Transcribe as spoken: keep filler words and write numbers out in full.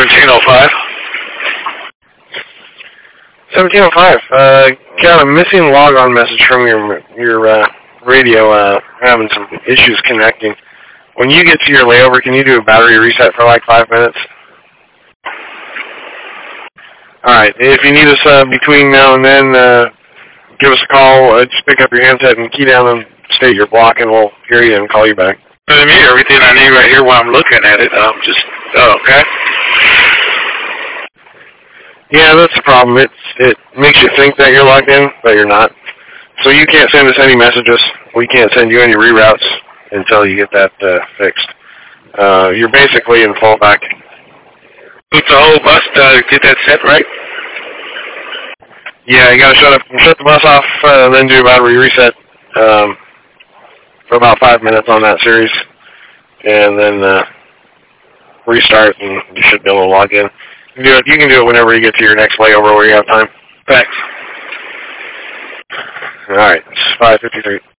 seventeen oh five. seventeen oh five. Uh, got a missing log-on message from your your uh, radio. Uh, having some issues connecting. When you get to your layover, can you do a battery reset for like five minutes? All right. If you need us uh, between now and then, uh, give us a call. Uh, just pick up your handset and key down and state your block, and we'll hear you and call you back. I mean, everything I need right here while I'm looking at it. Um, just oh, okay. Yeah, that's the problem. It's it makes you think that you're logged in, but you're not. So you can't send us any messages. We can't send you any reroutes until you get that uh, fixed. Uh, you're basically in fallback. Boot the whole bus to get that set right? Yeah, you gotta shut up, shut the bus off, uh, and then do a battery reset um, for about five minutes on that series, and then uh, restart, and you should be able to log in. You can do it. You can do it whenever you get to your next layover where you have time. Thanks. All right, it's five fifty-three.